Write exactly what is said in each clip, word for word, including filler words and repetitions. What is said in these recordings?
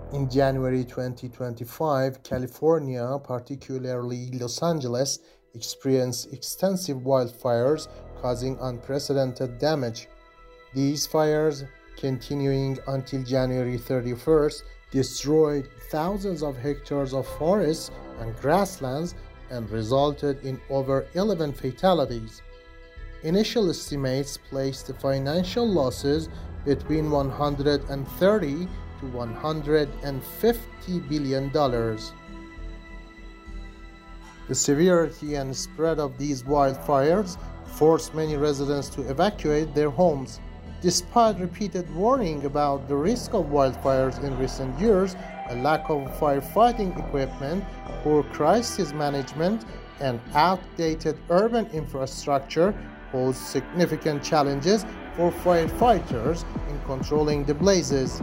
In January twenty twenty-five, California, particularly Los Angeles, experienced extensive wildfires causing unprecedented damage. These fires, continuing until January thirty-first, destroyed thousands of hectares of forests and grasslands and resulted in over eleven fatalities. Initial estimates placed the financial losses between one hundred thirty to one hundred fifty billion dollars. The severity and spread of these wildfires forced many residents to evacuate their homes. Despite repeated warning about the risk of wildfires in recent years, a lack of firefighting equipment, poor crisis management, and outdated urban infrastructure posed significant challenges for firefighters in controlling the blazes.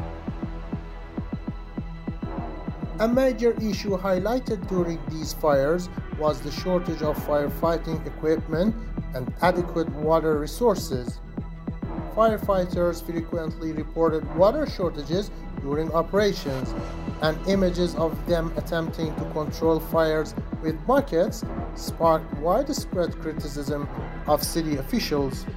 A major issue highlighted during these fires was the shortage of firefighting equipment and adequate water resources. Firefighters frequently reported water shortages during operations, and images of them attempting to control fires with buckets sparked widespread criticism of city officials.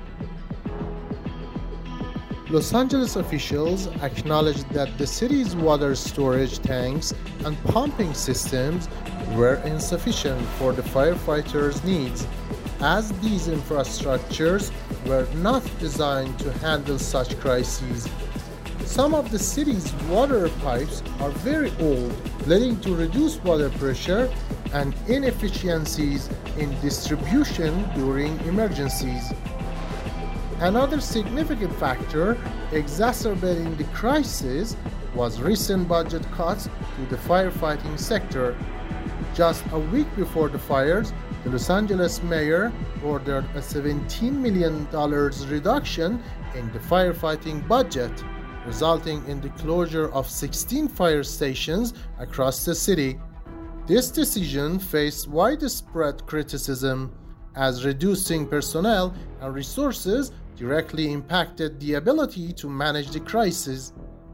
Los Angeles officials acknowledged that the city's water storage tanks and pumping systems were insufficient for the firefighters' needs, as these infrastructures were not designed to handle such crises. Some of the city's water pipes are very old, leading to reduced water pressure and inefficiencies in distribution during emergencies. Another significant factor exacerbating the crisis was recent budget cuts to the firefighting sector. Just a week before the fires, the Los Angeles mayor ordered a seventeen million dollars reduction in the firefighting budget, resulting in the closure of sixteen fire stations across the city. This decision faced widespread criticism, as reducing personnel and resources directly impacted the ability to manage the crisis.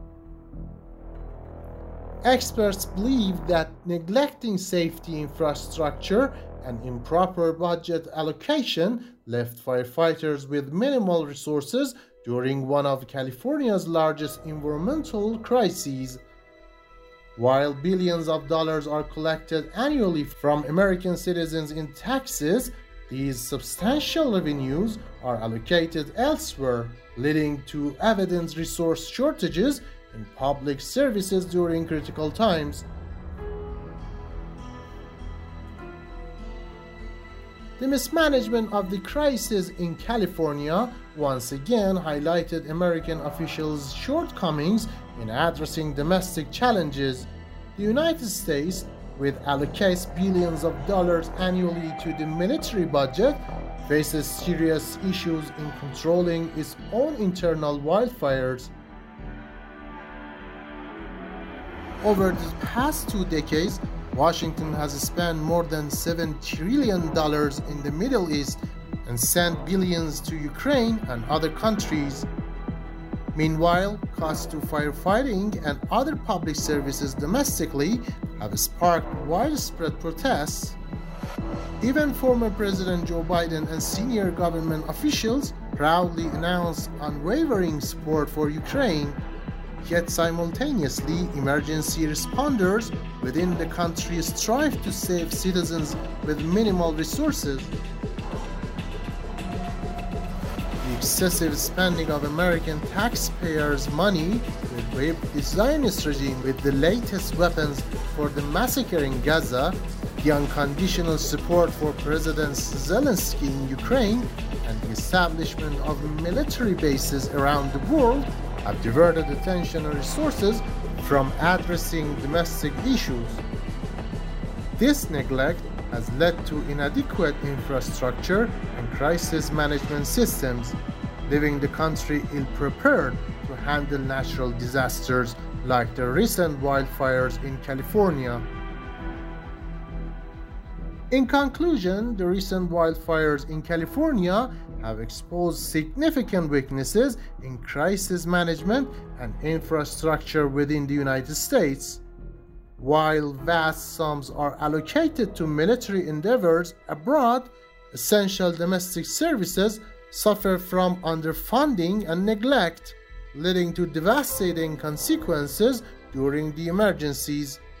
Experts believe that neglecting safety infrastructure and improper budget allocation left firefighters with minimal resources during one of California's largest environmental crises. While billions of dollars are collected annually from American citizens in taxes, these substantial revenues are allocated elsewhere, leading to evident resource shortages in public services during critical times. The mismanagement of the crisis in California once again highlighted American officials' shortcomings in addressing domestic challenges. The United States, which allocates billions of dollars annually to the military budget, faces serious issues in controlling its own internal wildfires. Over the past two decades, Washington has spent more than seven trillion dollars in the Middle East and sent billions to Ukraine and other countries. Meanwhile, costs to firefighting and other public services domestically have sparked widespread protests. Even former President Joe Biden and senior government officials proudly announced unwavering support for Ukraine. Yet simultaneously, emergency responders within the country strive to save citizens with minimal resources. The excessive spending of American taxpayers' money to equip the Zionist regime with the latest weapons for the massacre in Gaza, the unconditional support for President Zelensky in Ukraine, and the establishment of military bases around the world have diverted attention and resources from addressing domestic issues. This neglect has led to inadequate infrastructure and crisis management systems, leaving the country ill-prepared to handle natural disasters like the recent wildfires in California. In conclusion, the recent wildfires in California have exposed significant weaknesses in crisis management and infrastructure within the United States. While vast sums are allocated to military endeavors abroad, essential domestic services suffer from underfunding and neglect, leading to devastating consequences during the emergencies.